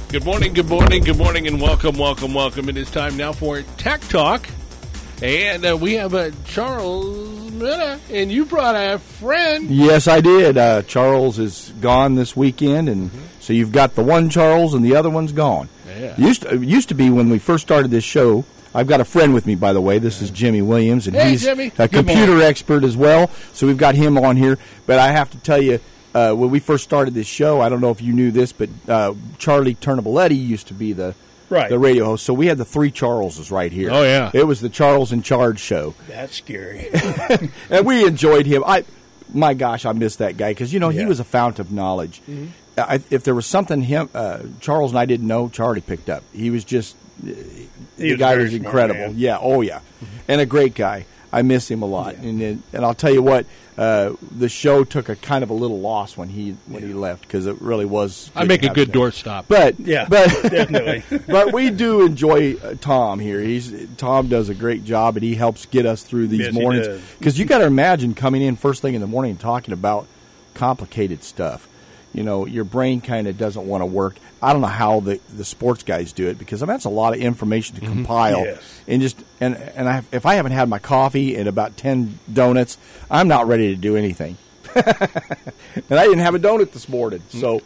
Good morning, and welcome. It is time now for Tech Talk, and we have Charles Minna, and you brought a friend. Yes, I did. Charles is gone this weekend, and so you've got the one Charles, and the other one's gone. Yeah. Used to be when we first started this show. I've got a friend with me, by the way. This is Jimmy Williams, and he's Jimmy. a computer expert as well, so we've got him on here. But I have to tell you, when we first started this show, I don't know if you knew this, but Charlie Turnaboletti used to be the radio host. So we had the three Charleses right here. Oh, yeah. It was the Charles in Charge show. That's scary. And we enjoyed him. My gosh, I miss that guy because, he was a fount of knowledge. Mm-hmm. If there was something Charles and I didn't know, Charlie picked up. He was just, the guy was incredible. Yeah, oh, yeah. Mm-hmm. And a great guy. I miss him a lot. Yeah. And I'll tell you what, the show took a kind of a little loss when he left because it really was. I make a good doorstop. But definitely. But we do enjoy Tom here. Tom does a great job, and he helps get us through these mornings. Because you got to imagine coming in first thing in the morning and talking about complicated stuff. Your brain kind of doesn't want to work. I don't know how the sports guys do it because that's a lot of information to compile. Yes. And if I haven't had my coffee and about 10 donuts, I'm not ready to do anything. And I didn't have a donut this morning. So,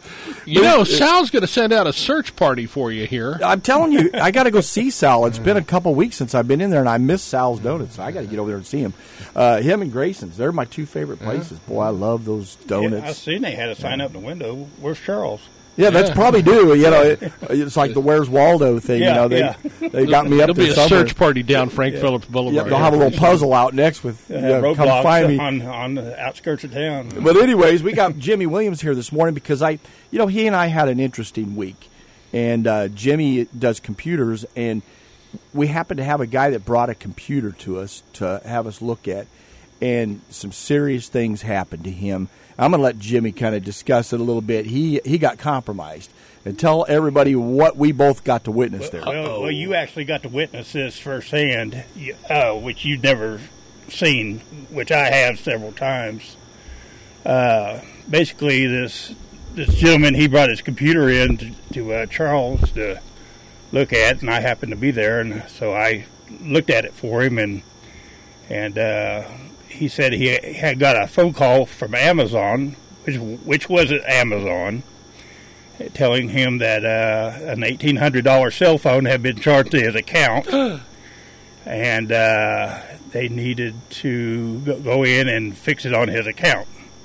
Sal's going to send out a search party for you here. I'm telling you, I got to go see Sal. It's been a couple weeks since I've been in there, and I miss Sal's Donuts. So I got to get over there and see him. Him and Grayson's, they're my two favorite places. Boy, I love those donuts. Yeah, I seen they had a sign up in the window. Where's Charles? Yeah, that's probably due. It's like the Where's Waldo thing. They got me up There'll there be a somewhere. Search party down Frank Phillips Boulevard. Yep, they'll have a little puzzle out next with come find me on the outskirts of town. But anyways, we got Jimmy Williams here this morning because he and I had an interesting week, and Jimmy does computers, and we happened to have a guy that brought a computer to us to have us look at, and some serious things happened to him. I'm going to let Jimmy kind of discuss it a little bit. He got compromised. And tell everybody what we both got to witness there. Well, you actually got to witness this firsthand, which you've never seen, which I have several times. Basically, this gentleman, he brought his computer in to Charles to look at, and I happened to be there, and so I looked at it for him, and he said he had got a phone call from Amazon, which was at Amazon, telling him that an $1,800 cell phone had been charged to his account, and they needed to go in and fix it on his account.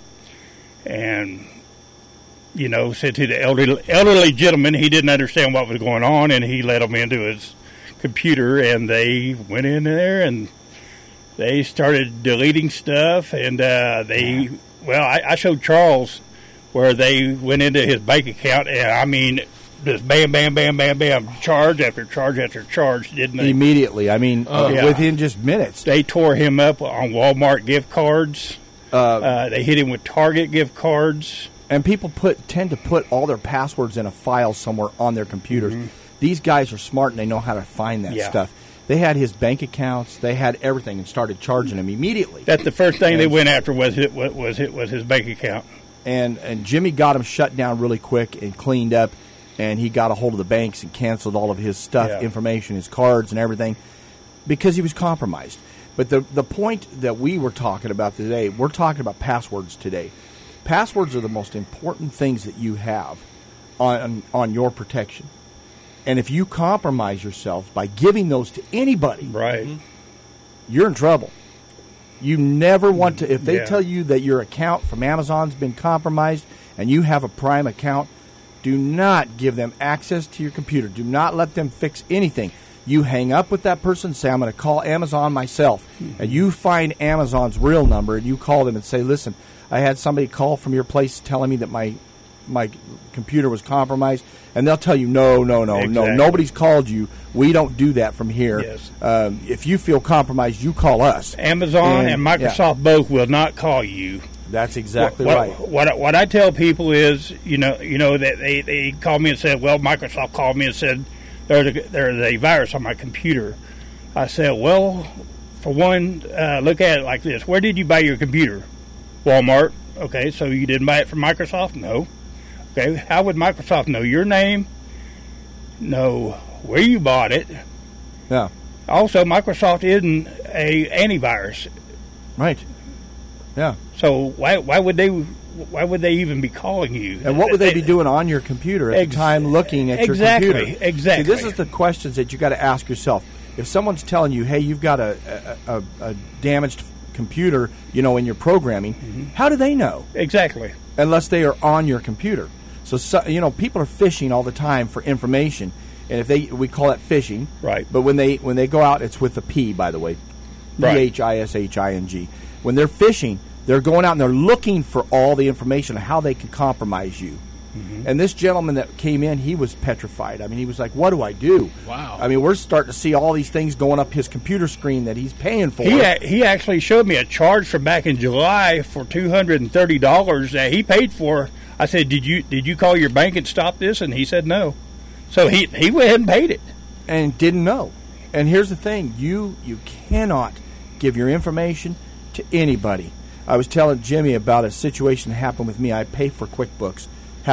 And, said to the elderly gentleman, he didn't understand what was going on, and he let him into his computer, and they went in there, and they started deleting stuff, and I showed Charles where they went into his bank account, and I mean, just bam, bam, bam, bam, bam, charge after charge after charge, didn't they? Immediately. I mean, within just minutes. They tore him up on Walmart gift cards. They hit him with Target gift cards. And people tend to put all their passwords in a file somewhere on their computers. Mm-hmm. These guys are smart, and they know how to find that stuff. They had his bank accounts. They had everything and started charging him immediately. That's the first thing they went after was his bank account. And Jimmy got him shut down really quick and cleaned up, and he got a hold of the banks and canceled all of his stuff, information, his cards and everything, because he was compromised. But the point that we were talking about today, we're talking about passwords today. Passwords are the most important things that you have on your protection. And if you compromise yourself by giving those to anybody, right, you're in trouble. You never want to, if they tell you that your account from Amazon's been compromised and you have a Prime account, do not give them access to your computer. Do not let them fix anything. You hang up with that person, say, I'm going to call Amazon myself. And you find Amazon's real number and you call them and say, listen, I had somebody call from your place telling me that my computer was compromised. And they'll tell you, no, nobody's called you. We don't do that from here. Yes. If you feel compromised, you call us. Amazon and Microsoft both will not call you. That's exactly right. What I tell people is, that they call me and said, well, Microsoft called me and said there's a virus on my computer. I said, well, for one, look at it like this. Where did you buy your computer? Walmart. Okay, so you didn't buy it from Microsoft? No. Okay, how would Microsoft know your name, know where you bought it. Yeah. Also, Microsoft isn't a antivirus. Right. Yeah. So why would they even be calling you? And what would they be doing on your computer at the time looking at your computer? Exactly. See, this is the questions that you got to ask yourself. If someone's telling you, hey, you've got a damaged computer, in your programming, how do they know? Exactly. Unless they are on your computer. So people are phishing all the time for information. And we call that phishing. Right. But when they go out, it's with a P, by the way. Right. PHISHING. When they're phishing, they're going out and they're looking for all the information on how they can compromise you. And this gentleman that came in, he was petrified. I mean, he was like, what do I do? Wow. I mean, we're starting to see all these things going up his computer screen that he's paying for. He actually showed me a charge from back in July for $230 that he paid for. I said, did you call your bank and stop this? And he said no. So he went ahead and paid it. And didn't know. And here's the thing. You cannot give your information to anybody. I was telling Jimmy about a situation that happened with me. I pay for QuickBooks.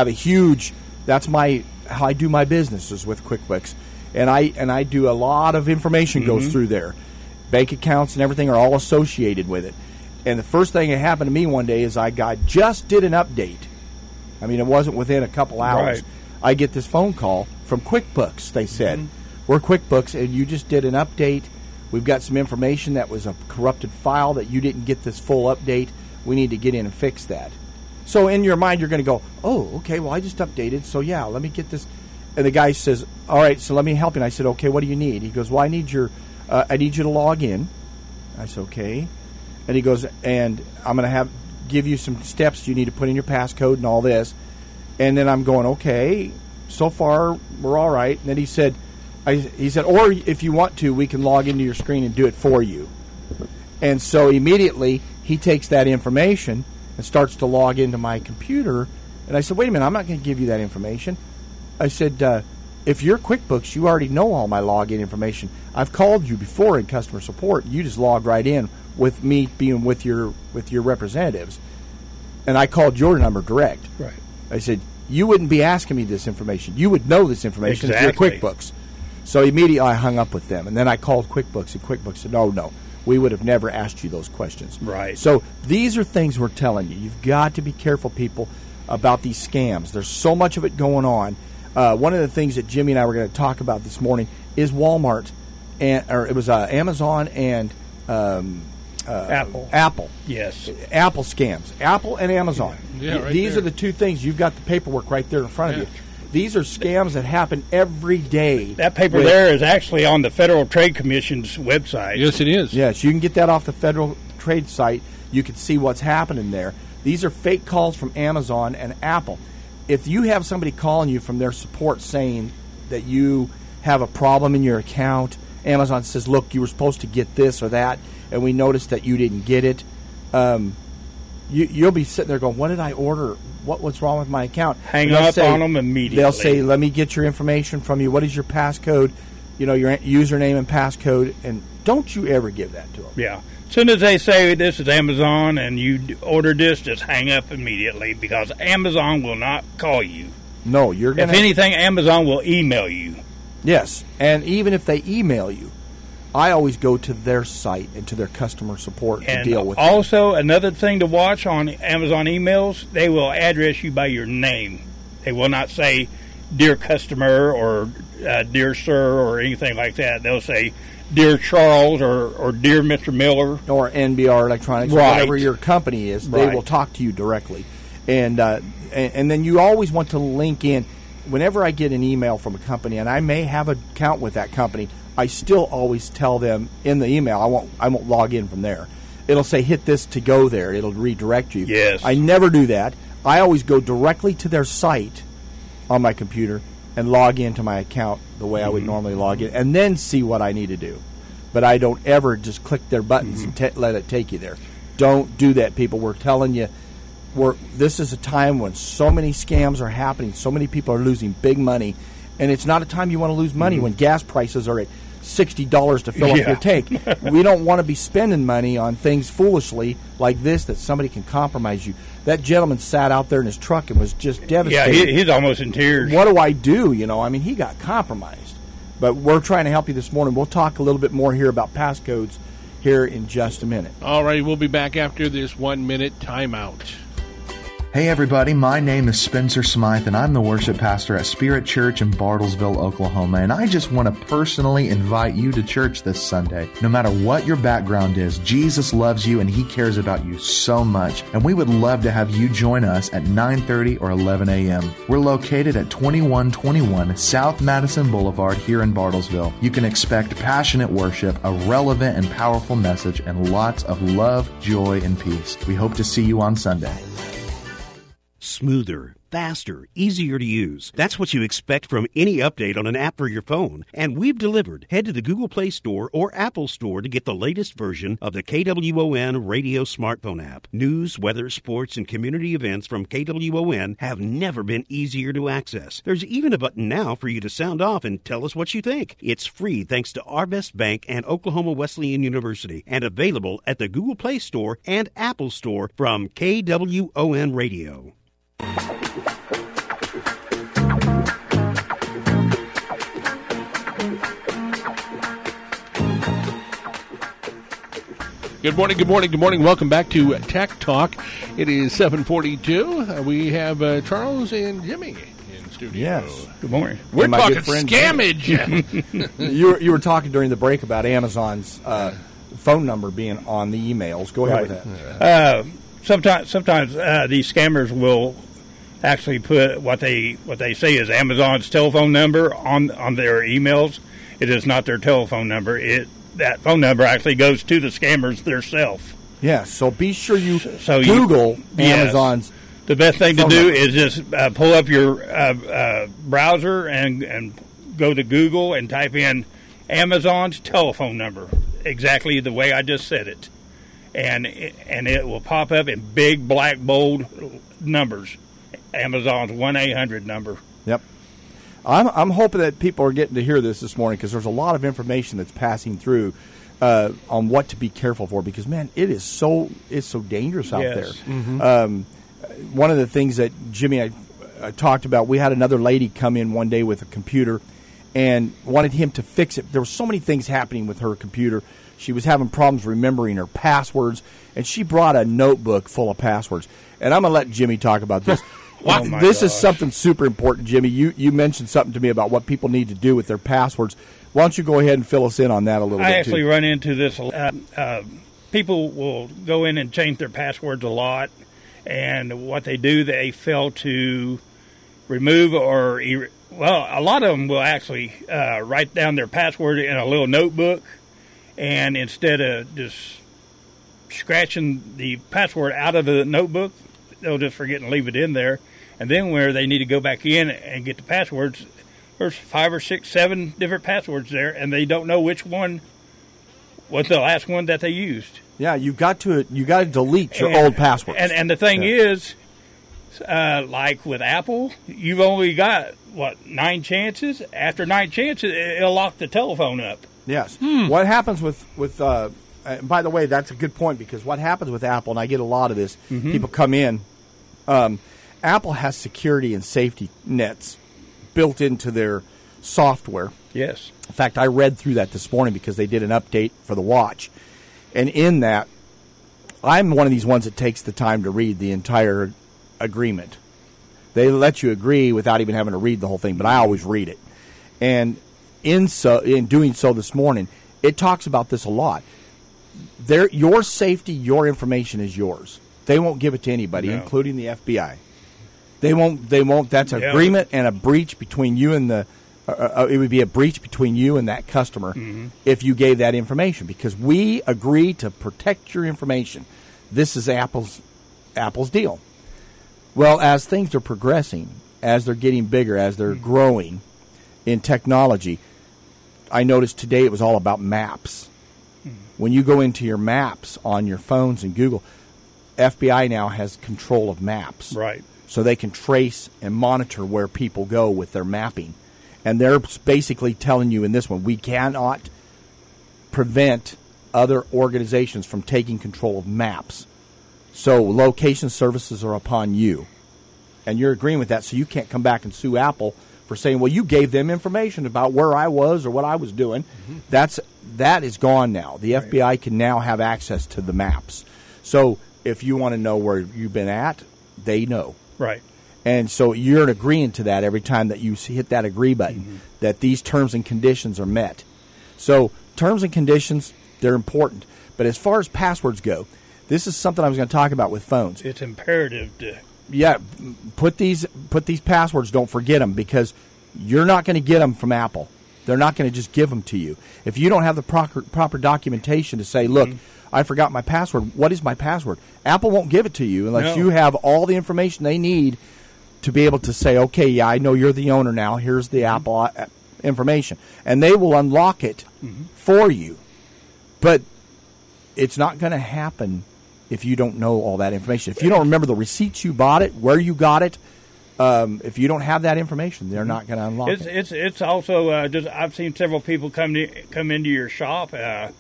That's how I do my business is with QuickBooks. And I do a lot of information goes through there. Bank accounts and everything are all associated with it. And the first thing that happened to me one day is I just did an update. I mean, it wasn't within a couple hours. Right. I get this phone call from QuickBooks. They said, we're QuickBooks, and you just did an update. We've got some information that was a corrupted file that you didn't get this full update. We need to get in and fix that. So in your mind, you're going to go, oh, okay, well, I just updated, so yeah, let me get this. And the guy says, all right, so let me help you. And I said, okay, what do you need? He goes, well, I need you to log in. I said, okay. And he goes, and I'm going to give you some steps. You need to put in your passcode and all this. And then I'm going, okay, so far we're all right. And then he said, or if you want to, we can log into your screen and do it for you. And so immediately he takes that information and starts to log into my computer. And I said, wait a minute, I'm not going to give you that information. I said, if you're QuickBooks, you already know all my login information. I've called you before in customer support. You just logged right in with me being with your representatives. And I called your number direct. Right. I said, you wouldn't be asking me this information. You would know this information if you're QuickBooks. So immediately I hung up with them. And then I called QuickBooks, and QuickBooks said, no, we would have never asked you those questions. Right. So these are things we're telling you. You've got to be careful, people, about these scams. There's so much of it going on. One of the things that Jimmy and I were going to talk about this morning is Walmart, or it was Amazon and Apple. Apple. Yes. Apple scams. Apple and Amazon. Yeah, right These there. are the two things. You've got the paperwork right there in front of you. These are scams that happen every day. That paper there is actually on the Federal Trade Commission's website. Yes, it is. Yes, you can get that off the Federal Trade site. You can see what's happening there. These are fake calls from Amazon and Apple. If you have somebody calling you from their support saying that you have a problem in your account, Amazon says, look, you were supposed to get this or that, and we noticed that you didn't get it, you'll be sitting there going, what did I order? What's wrong with my account? Hang up on them immediately. They'll say, let me get your information from you. What is your passcode? Your username and passcode, and don't you ever give that to them. Yeah. As soon as they say this is Amazon and you ordered this, just hang up immediately because Amazon will not call you. No, you're going to... If anything, Amazon will email you. Yes, and even if they email you, I always go to their site and to their customer support to deal with it. Also, another thing to watch on Amazon emails, they will address you by your name. They will not say, dear customer or dear sir or anything like that. They'll say, dear Charles or dear Mr. Miller. Or NBR Electronics, or whatever your company is. They will talk to you directly. And then you always want to link in. Whenever I get an email from a company, and I may have an account with that company, I still always tell them in the email, I won't log in from there. It'll say hit this to go there. It'll redirect you. Yes. I never do that. I always go directly to their site on my computer and log into my account the way I would normally log in, and then see what I need to do. But I don't ever just click their buttons and let it take you there. Don't do that, people. We're telling you, this is a time when so many scams are happening. So many people are losing big money. And it's not a time you want to lose money when gas prices are at $60 to fill up your tank. We don't want to be spending money on things foolishly like this that somebody can compromise you. That gentleman sat out there in his truck and was just devastated. Yeah, he's almost in tears. What do I do? I mean, he got compromised. But we're trying to help you this morning. We'll talk a little bit more here about passcodes here in just a minute. All right, we'll be back after this 1-minute timeout. Hey everybody, my name is Spencer Smythe and I'm the worship pastor at Spirit Church in Bartlesville, Oklahoma, and I just want to personally invite you to church this Sunday. No matter what your background is, Jesus loves you and He cares about you so much, and we would love to have you join us at 9:30 or 11 a.m. We're located at 2121 South Madison Boulevard here in Bartlesville. You can expect passionate worship, a relevant and powerful message, and lots of love, joy, and peace. We hope to see you on Sunday. Smoother, faster, easier to use. That's what you expect from any update on an app for your phone. And we've delivered. Head to the Google Play Store or Apple Store to get the latest version of the KWON radio smartphone app. News, weather, sports, and community events from KWON have never been easier to access. There's even a button now for you to sound off and tell us what you think. It's free thanks to Arvest Bank and Oklahoma Wesleyan University, and available at the Google Play Store and Apple Store from KWON Radio. Good morning, good morning, good morning. Welcome back to Tech Talk. It is 7:42. We have Charles and Jimmy in studio. Yes. Good morning. We're my talking good friend scammage. You were talking during the break about Amazon's phone number being on the emails. Go ahead with that. Sometimes these scammers will actually put what they say is Amazon's telephone number on their emails. It is not their telephone number. That phone number actually goes to the scammers themselves. Yes, so be sure you Google Amazon's. The best thing to do is just pull up your browser and go to Google and type in Amazon's telephone number, exactly the way I just said it. And it will pop up in big, black, bold numbers. Amazon's 1-800 number. Yep. I'm hoping that people are getting to hear this morning, because there's a lot of information that's passing through on what to be careful for, because, man, it's so dangerous out there. Mm-hmm. One of the things that Jimmy and I talked about, we had another lady come in one day with a computer and wanted him to fix it. There were so many things happening with her computer. She was having problems remembering her passwords, and she brought a notebook full of passwords. And I'm going to let Jimmy talk about this. This is something super important, Jimmy. You mentioned something to me about what people need to do with their passwords. Why don't you go ahead and fill us in on that a little bit, I actually run into this. People will go in and change their passwords a lot, and what they do, they fail to remove a lot of them will actually write down their password in a little notebook, and instead of just scratching the password out of the notebook, they'll just forget and leave it in there. And then where they need to go back in and get the passwords, there's 5 or 6, 7 different passwords there, and they don't know which one was the last one that they used. Yeah, you got to delete your old passwords. And the thing is, like with Apple, you've only got 9 chances. After 9 chances, it'll lock the telephone up. Yes. What happens with by the way, that's a good point, because what happens with Apple, and I get a lot of this, people come in, Apple has security and safety nets built into their software. Yes. In fact, I read through that this morning because they did an update for the watch. And in that, I'm one of these ones that takes the time to read the entire agreement. They let you agree without even having to read the whole thing, but I always read it. And in doing so this morning, it talks about this a lot. Your safety, your information is yours. They won't give it to anybody, including the FBI. They won't. That's an agreement and a breach between you and it would be a breach between you and that customer if you gave that information, because we agree to protect your information. This is Apple's deal. Well, as things are progressing, as they're getting bigger, as they're growing in technology, I noticed today it was all about maps. When you go into your maps on your phones and Google, FBI now has control of maps. Right. So they can trace and monitor where people go with their mapping. And they're basically telling you in this one, we cannot prevent other organizations from taking control of maps. So location services are upon you. And you're agreeing with that, so you can't come back and sue Apple for saying, well, you gave them information about where I was or what I was doing. That is gone now. The FBI can now have access to the maps. So if you want to know where you've been at, they know. Right. And so you're agreeing to that every time that you hit that agree button, that these terms and conditions are met. So terms and conditions, they're important. But as far as passwords go, this is something I was going to talk about with phones. It's imperative to... Yeah, put these passwords, don't forget them, because you're not going to get them from Apple. They're not going to just give them to you. If you don't have the proper documentation to say, look, I forgot my password, what is my password? Apple won't give it to you unless you have all the information they need to be able to say, okay, yeah, I know you're the owner now. Here's the Apple information. And they will unlock it for you. But it's not going to happen if you don't know all that information. If you don't remember the receipts you bought it, where you got it, if you don't have that information, they're not going to unlock it. It's also I've seen several people come into your shop, that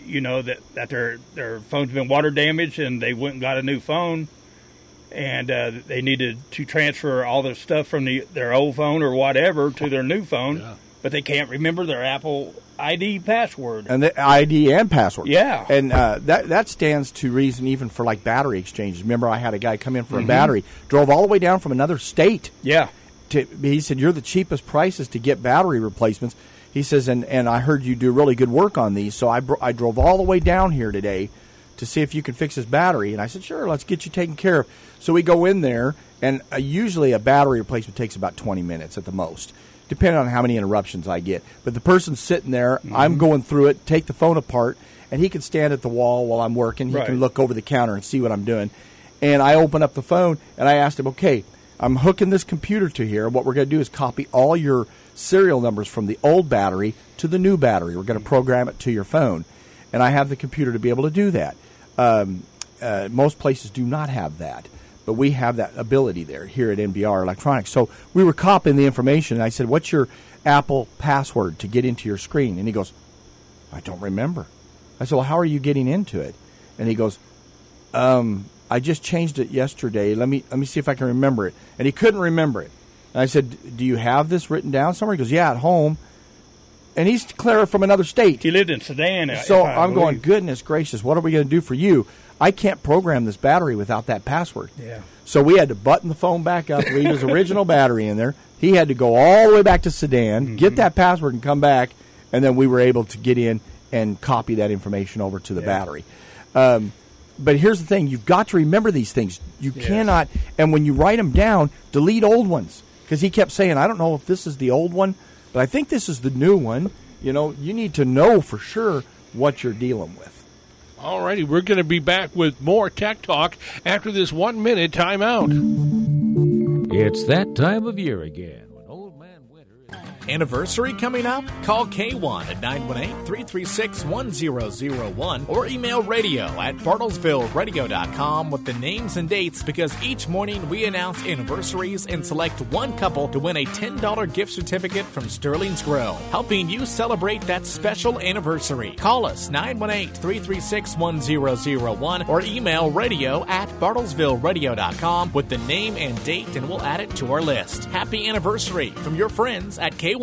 their phone's been water damaged and they went and got a new phone, and they needed to transfer all their stuff from their old phone or whatever to their new phone, but they can't remember their Apple ID password. And the ID and password. Yeah. And that stands to reason even for like battery exchanges. Remember, I had a guy come in for a battery, drove all the way down from another state. Yeah. He said, you're the cheapest prices to get battery replacements. He says, and I heard you do really good work on these, so I drove all the way down here today to see if you can fix his battery. And I said, sure, let's get you taken care of. So we go in there, and usually a battery replacement takes about 20 minutes at the most, depending on how many interruptions I get. But the person's sitting there, I'm going through it, take the phone apart, and he can stand at the wall while I'm working. He can look over the counter and see what I'm doing. And I open up the phone, and I asked him, okay, I'm hooking this computer to here. What we're going to do is copy all your serial numbers from the old battery to the new battery. We're going to program it to your phone. And I have the computer to be able to do that. Most places do not have that. But we have that ability there here at NBR Electronics. So we were copying the information, and I said, what's your Apple password to get into your screen? And he goes, I don't remember. I said, well, how are you getting into it? And he goes, I just changed it yesterday. Let me see if I can remember it. And he couldn't remember it. And I said, do you have this written down somewhere? He goes, yeah, at home. And he's clear from another state. He lived in Sedan. So I'm going, goodness gracious, what are we going to do for you? I can't program this battery without that password. Yeah. So we had to button the phone back up, leave his original battery in there. He had to go all the way back to Sedan, get that password, and come back. And then we were able to get in and copy that information over to the battery. But here's the thing. You've got to remember these things. You cannot, and when you write them down, delete old ones. Because he kept saying, I don't know if this is the old one, but I think this is the new one. You know, you need to know for sure what you're dealing with. All righty, we're going to be back with more Tech Talk after this 1 minute timeout. It's that time of year again. Anniversary coming up? Call K1 at 918-336-1001 or email radio at bartlesvilleradio.com with the names and dates, because each morning we announce anniversaries and select one couple to win a $10 gift certificate from Sterling's Grill, helping you celebrate that special anniversary. Call us 918-336-1001 or email radio at bartlesvilleradio.com with the name and date, and we'll add it to our list. Happy anniversary from your friends at K1.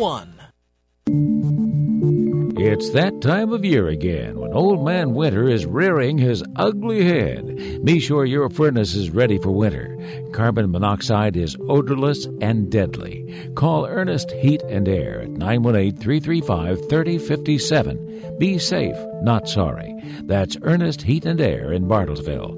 It's that time of year again when Old Man Winter is rearing his ugly head. Be sure your furnace is ready for winter. Carbon monoxide is odorless and deadly. Call Ernest Heat and Air at 918-335-3057. Be safe, not sorry. That's Ernest Heat and Air in Bartlesville,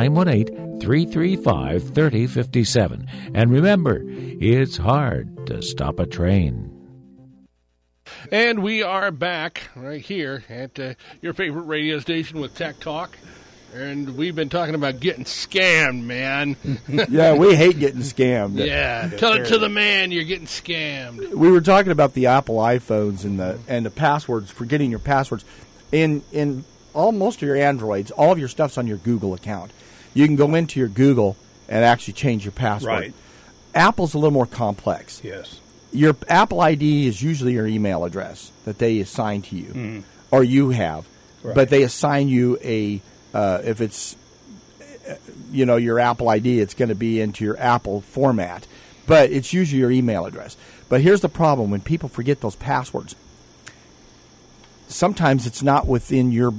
918-335-3057. And remember, it's hard to stop a train. And we are back right here at your favorite radio station with Tech Talk. And we've been talking about getting scammed, man. Yeah, we hate getting scammed. Yeah, tell it to the man, you're getting scammed. We were talking about the Apple iPhones and the passwords, forgetting your passwords. In most of your Androids, all of your stuff's on your Google account. You can go into your Google and actually change your password. Right. Apple's a little more complex. Yes. Your Apple ID is usually your email address that they assign to you, or you have. Right. But they assign you if it's your Apple ID, it's going to be into your Apple format. But it's usually your email address. But here's the problem. When people forget those passwords, sometimes it's not within your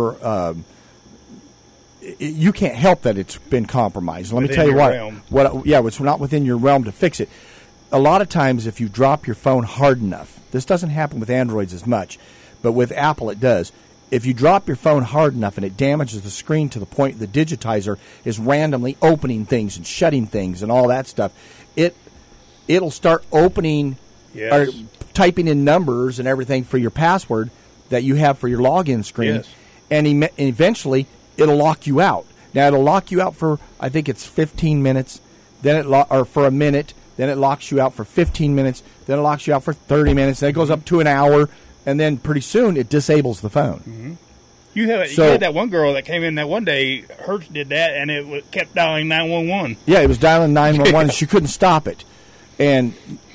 you can't help that it's been compromised. Let me tell you it's not within your realm to fix it. A lot of times if you drop your phone hard enough, this doesn't happen with Androids as much, but with Apple it does. If you drop your phone hard enough and it damages the screen to the point the digitizer is randomly opening things and shutting things and all that stuff, it'll start opening or typing in numbers and everything for your password that you have for your login screen, and eventually it'll lock you out. Now it'll lock you out for, I think it's 15 minutes, then or for a minute, then it locks you out for 15 minutes, then it locks you out for 30 minutes, then it goes up to an hour, and then pretty soon it disables the phone. Mm-hmm. You had that one girl that came in that one day, hers did that, and it kept dialing 911. Yeah, it was dialing 911, and she couldn't stop it. And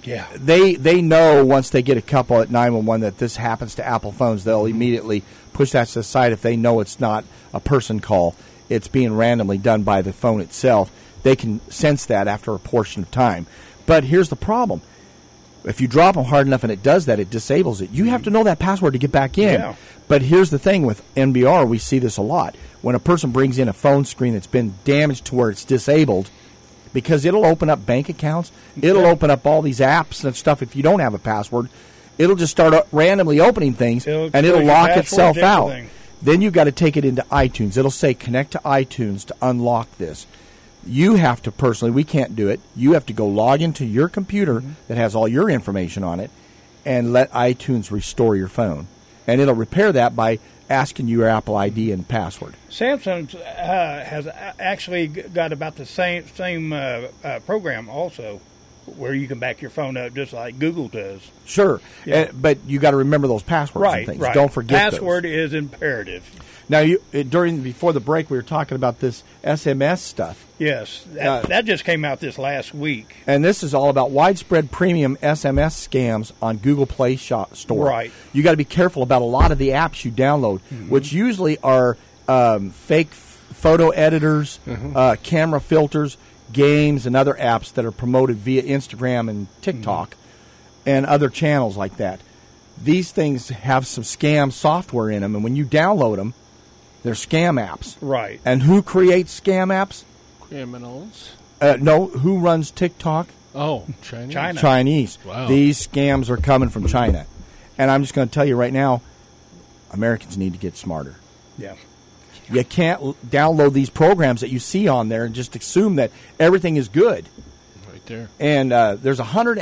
they know once they get a couple at 911 that this happens to Apple phones, they'll immediately push that to the side if they know it's not a person call. It's being randomly done by the phone itself. They can sense that after a portion of time. But here's the problem. If you drop them hard enough and it does that, it disables it. You have to know that password to get back in. Yeah. But here's the thing with NBR, we see this a lot. When a person brings in a phone screen that's been damaged to where it's disabled, because it'll open up bank accounts, it'll open up all these apps and stuff. If you don't have a password, it'll just start randomly opening things, and it'll lock itself out. Then you've got to take it into iTunes. It'll say connect to iTunes to unlock this. You have to personally, we can't do it. You have to go log into your computer that has all your information on it and let iTunes restore your phone. And it'll repair that by asking you your Apple ID and password. Samsung has actually got about the same program also, where you can back your phone up just like Google does. Sure, but you got to remember those passwords and things. Right. Don't forget Password is imperative. Now, before the break, we were talking about this SMS stuff. Yes, that just came out this last week. And this is all about widespread premium SMS scams on Google Play Store. Right. You got to be careful about a lot of the apps you download, which usually are fake photo editors, camera filters, games, and other apps that are promoted via Instagram and TikTok and other channels like that. These things have some scam software in them, and when you download them, they're scam apps. Right. And who creates scam apps? Criminals. No, who runs TikTok? Oh, Chinese. Chinese. Wow. These scams are coming from China. And I'm just going to tell you right now, Americans need to get smarter. Yeah. You can't download these programs that you see on there and just assume that everything is good. Right there. And there's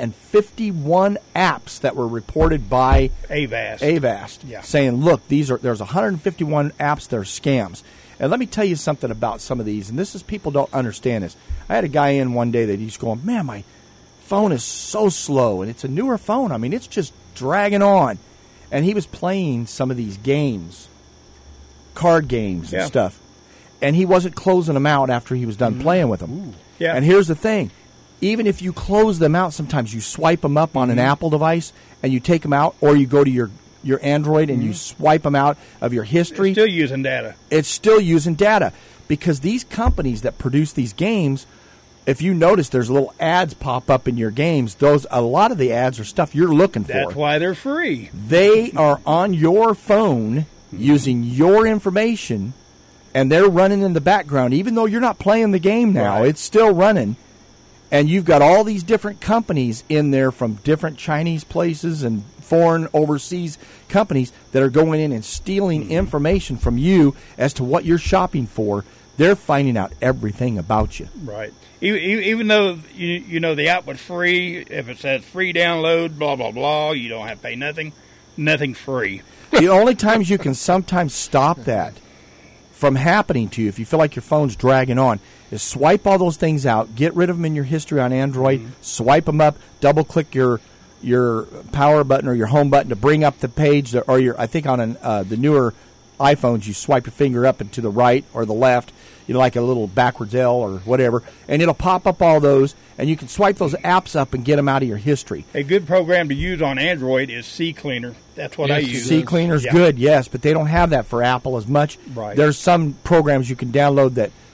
151 apps that were reported by Avast saying, look, there's 151 apps that are scams. And let me tell you something about some of these, and this is people don't understand this. I had a guy in one day that he's going, man, my phone is so slow, and it's a newer phone. I mean, it's just dragging on. And he was playing some of these games, card games and stuff, and he wasn't closing them out after he was done playing with them. Yeah. And here's the thing. Even if you close them out, sometimes you swipe them up on an Apple device, and you take them out, or you go to your Android and you swipe them out of your history. It's still using data. It's still using data because these companies that produce these games, if you notice there's little ads pop up in your games, a lot of the ads are stuff you're looking for. That's why they're free. They are on your phone using your information, and they're running in the background. Even though you're not playing the game now, it's still running. And you've got all these different companies in there from different Chinese places and foreign overseas companies that are going in and stealing information from you as to what you're shopping for. They're finding out everything about you. Right. Even though you know the app was free, if it says free download, blah, blah, blah, you don't have to pay nothing. Nothing free. The only times you can sometimes stop that from happening to you, if you feel like your phone's dragging on, is swipe all those things out, get rid of them in your history on Android, swipe them up, double-click your power button or your home button to bring up the page, or I think on the newer iPhones, you swipe your finger up and to the right or the left, like a little backwards L or whatever, and it'll pop up all those, and you can swipe those apps up and get them out of your history. A good program to use on Android is CCleaner. That's what I use. CCleaner's good, yes, but they don't have that for Apple as much. Right. There's some programs you can download that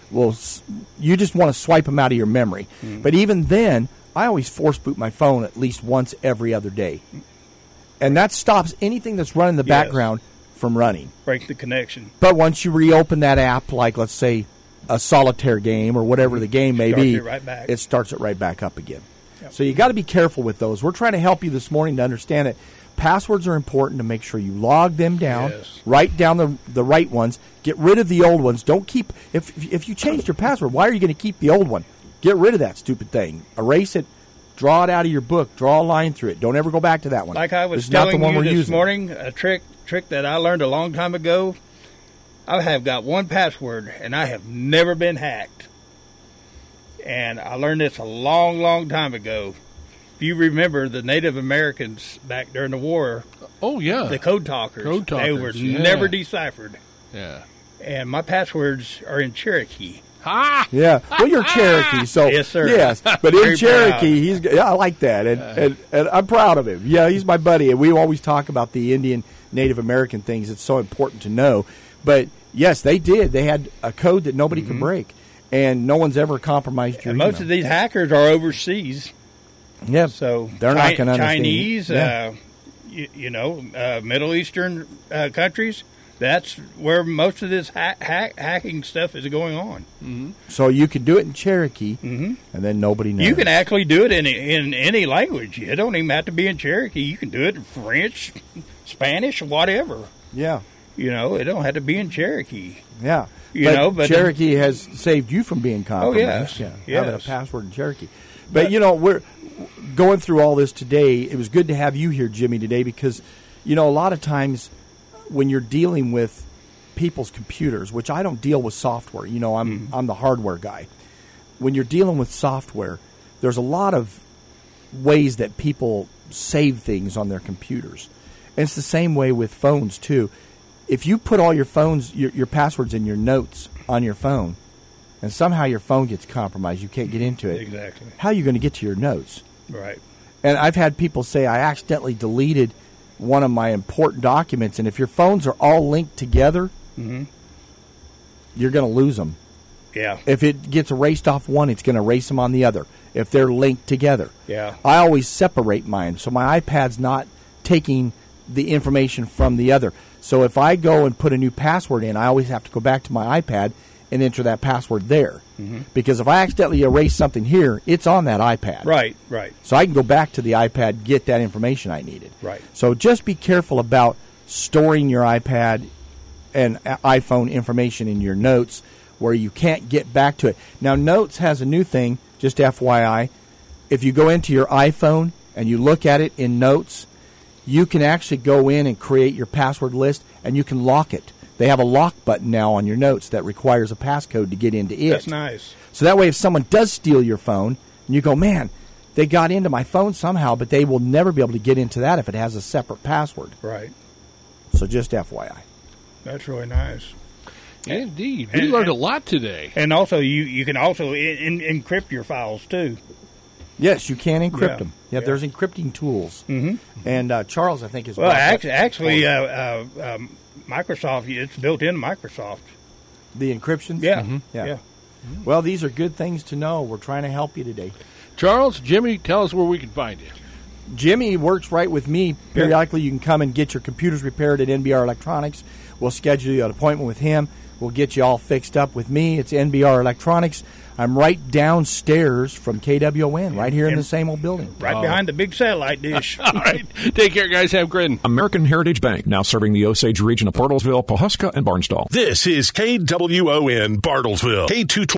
you just want to swipe them out of your memory. But even then, I always force boot my phone at least once every other day. And that stops anything that's running in the background from running. Break the connection. But once you reopen that app, like let's say a solitaire game or whatever the game may be, it starts it right back up again. Yep. So you got to be careful with those. We're trying to help you this morning to understand that passwords are important, to make sure you log them down, write down the right ones, get rid of the old ones. Don't keep, if you changed your password, why are you going to keep the old one? Get rid of that stupid thing. Erase it. Draw it out of your book. Draw a line through it. Don't ever go back to that one. Like I was telling you this morning, a trick that I learned a long time ago. I have got one password, and I have never been hacked. And I learned this a long, long time ago. If you remember the Native Americans back during the war, the code talkers, they were never deciphered. Yeah. And my passwords are in Cherokee. Ha! Yeah. Well, you're Cherokee, so yes, sir. Yes, but in Cherokee, I like that, and I'm proud of him. Yeah, he's my buddy, and we always talk about the Indian Native American things. It's so important to know. But yes, they did. They had a code that nobody could break, and no one's ever compromised your email. Most of these hackers are overseas. Yeah, so they're not going to understand. Chinese, Middle Eastern countries. That's where most of this hacking stuff is going on. Mm-hmm. So you can do it in Cherokee, and then nobody knows. You can actually do it in any language. You don't even have to be in Cherokee. You can do it in French, Spanish, whatever. Yeah. It don't have to be in Cherokee. Yeah. But Cherokee has saved you from being compromised. Yes. Having a password in Cherokee. But, we're going through all this today. It was good to have you here, Jimmy, today, because, a lot of times when you're dealing with people's computers, which I don't deal with software, I'm the hardware guy. When you're dealing with software, there's a lot of ways that people save things on their computers. And it's the same way with phones, too. If you put all your your passwords in your notes on your phone, and somehow your phone gets compromised, you can't get into it. Exactly. How are you going to get to your notes? Right. And I've had people say, I accidentally deleted one of my important documents, and if your phones are all linked together, you're going to lose them. Yeah. If it gets erased off one, it's going to erase them on the other, if they're linked together. Yeah. I always separate mine, so my iPad's not taking the information from the other. So if I go and put a new password in, I always have to go back to my iPad and enter that password there. Because if I accidentally erase something here, it's on that iPad. Right. So I can go back to the iPad, get that information I needed. Right. So just be careful about storing your iPad and iPhone information in your notes where you can't get back to it. Now, Notes has a new thing, just FYI. If you go into your iPhone and you look at it in Notes, you can actually go in and create your password list, and you can lock it. They have a lock button now on your Notes that requires a passcode to get into it. That's nice. So that way, if someone does steal your phone, and you go, man, they got into my phone somehow, but they will never be able to get into that if it has a separate password. Right. So just FYI. That's really nice. Indeed. We learned a lot today. And also, you can also encrypt your files, too. Yes, you can encrypt them. Yeah, there's encrypting tools. And Charles, I think, is... Well, actually, Microsoft, it's built in Microsoft. The encryptions? Yeah. Yeah. Well, these are good things to know. We're trying to help you today. Charles, Jimmy, tell us where we can find you. Jimmy works right with me. Periodically, you can come and get your computers repaired at NBR Electronics. We'll schedule you an appointment with him. We'll get you all fixed up with me. It's NBR Electronics. I'm right downstairs from KWON, right here in the same old building. Right behind the big satellite dish. All right. Take care, guys. Have a great one. American Heritage Bank, now serving the Osage region of Bartlesville, Pawhuska, and Barnsdall. This is KWON Bartlesville. K220.